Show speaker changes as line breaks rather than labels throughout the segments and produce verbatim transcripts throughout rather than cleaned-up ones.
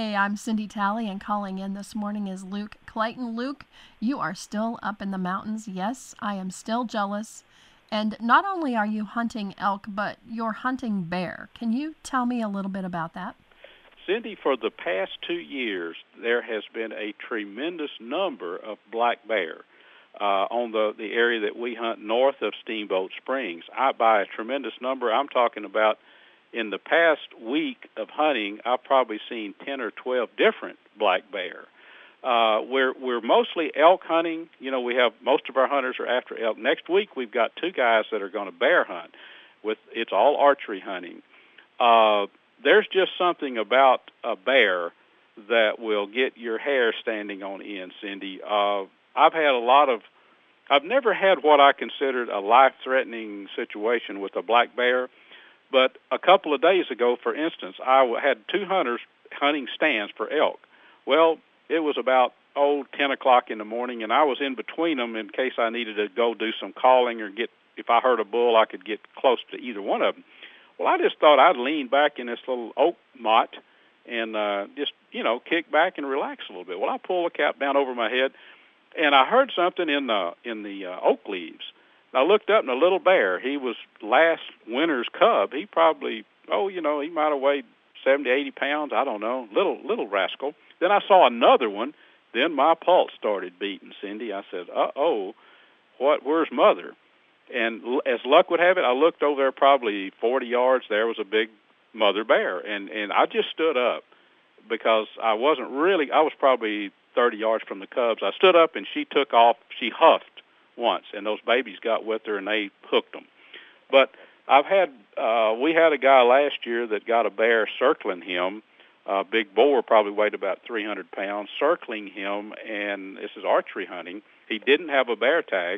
Hey, I'm Cindy Talley, and calling in this morning is Luke Clayton. Luke, you are still up in the mountains. Yes, I am still jealous. And not only are you hunting elk, but you're hunting bear. Can you tell me a little bit about that?
Cindy, for the past two years, there has been a tremendous number of black bear uh, on the, the area that we hunt north of Steamboat Springs. I, by a tremendous number, I'm talking about in the past week of hunting, I've probably seen ten or twelve different black bear. Uh, we're we're mostly elk hunting. You know, we have most of our hunters are after elk. Next week, we've got two guys that are going to bear hunt. With it's all archery hunting. Uh, there's just something about a bear that will get your hair standing on end, Cindy. Uh, I've had a lot of. I've never had what I considered a life-threatening situation with a black bear. But a couple of days ago, for instance, I had two hunters hunting stands for elk. Well, it was about, oh, ten o'clock in the morning, and I was in between them in case I needed to go do some calling or get, if I heard a bull, I could get close to either one of them. Well, I just thought I'd lean back in this little oak mott and uh, just, you know, kick back and relax a little bit. Well, I pulled the cap down over my head, and I heard something in the, in the uh, oak leaves. I looked up, and a little bear, he was last winter's cub. He probably, oh, you know, he might have weighed seventy, eighty pounds. I don't know, little little rascal. Then I saw another one. Then my pulse started beating, Cindy. I said, uh-oh, what? Where's Mother? And as luck would have it, I looked over there probably forty yards. There was a big mother bear, and, and I just stood up because I wasn't really, I was probably thirty yards from the cubs. I stood up, and she took off. She huffed once, and those babies got with her, and they hooked them. But I've had, uh, we had a guy last year that got a bear circling him, a big boar, probably weighed about three hundred pounds, circling him, and this is archery hunting. He didn't have a bear tag.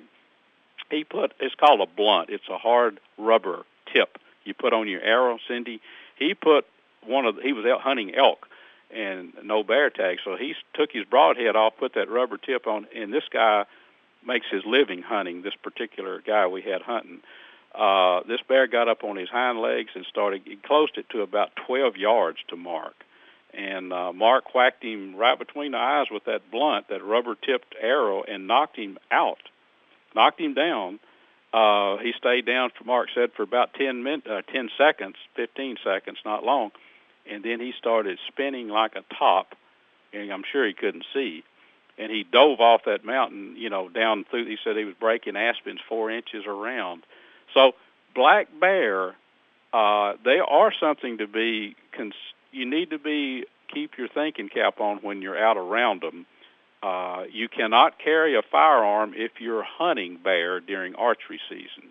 He put, it's called a blunt. It's a hard rubber tip you put on your arrow, Cindy. He put one of, the, he was out hunting elk, and no bear tag, so he took his broadhead off, put that rubber tip on, and this guy makes his living hunting, this particular guy we had hunting. Uh, this bear got up on his hind legs and started, he closed it to about twelve yards to Mark. And uh, Mark whacked him right between the eyes with that blunt, that rubber-tipped arrow, and knocked him out, knocked him down. Uh, he stayed down, for Mark said, for about ten, min- uh, ten seconds, fifteen seconds, not long. And then he started spinning like a top, and I'm sure he couldn't see. And he dove off that mountain, you know, down through, he said he was breaking aspens four inches around. So black bear, uh, they are something to be, cons- you need to be, keep your thinking cap on when you're out around them. Uh, you cannot carry a firearm if you're hunting bear during archery season.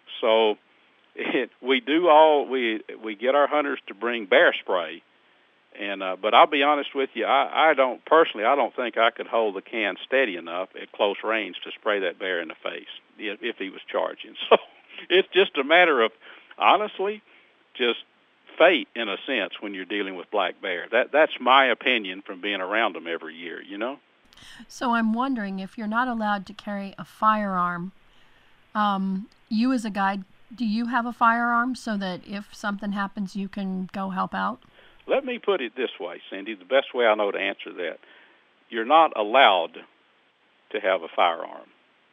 So it, we do all, we, we get our hunters to bring bear spray. And uh, but I'll be honest with you, I, I don't personally. I don't think I could hold the can steady enough at close range to spray that bear in the face if, if he was charging. So it's just a matter of, honestly, just fate in a sense when you're dealing with black bear. That that's my opinion from being around them every year. You know.
So I'm wondering, if you're not allowed to carry a firearm, um, you as a guide, do you have a firearm so that if something happens, you can go help out?
Let me put it this way, Cindy, the best way I know to answer that. You're not allowed to have a firearm.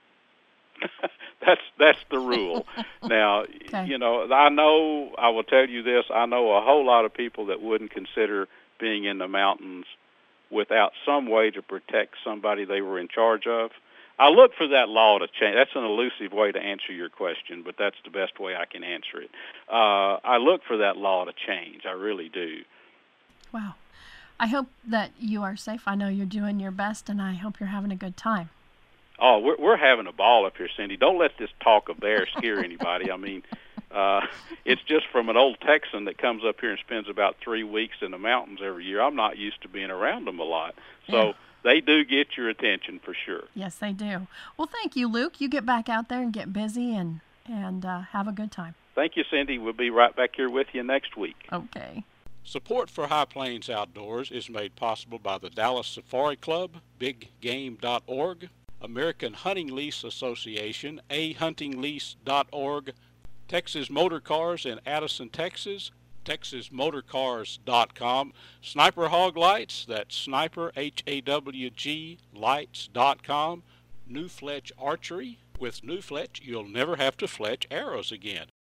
that's that's the rule. Now,
okay.
you know, I know, I will tell you this, I know a whole lot of people that wouldn't consider being in the mountains without some way to protect somebody they were in charge of. I look for that law to change. That's an elusive way to answer your question, but that's the best way I can answer it. Uh, I look for that law to change. I really do.
Wow. I hope that you are safe. I know you're doing your best, and I hope you're having a good time.
Oh, we're we're having a ball up here, Cindy. Don't let this talk of bear scare anybody. I mean, uh, it's just from an old Texan that comes up here and spends about three weeks in the mountains every year. I'm not used to being around them a lot. So yeah. They do get your attention for sure.
Yes, they do. Well, thank you, Luke. You get back out there and get busy and, and uh, have a good time.
Thank you, Cindy. We'll be right back here with you next week.
Okay.
Support for High Plains Outdoors is made possible by the Dallas Safari Club, big game dot org, American Hunting Lease Association, a hunting lease dot org, Texas Motor Cars in Addison, Texas, Texas Motor Cars dot com. Sniper Hog Lights, that's Sniper, H A W G, lights dot com. New Fletch Archery. With New Fletch, you'll never have to fletch arrows again.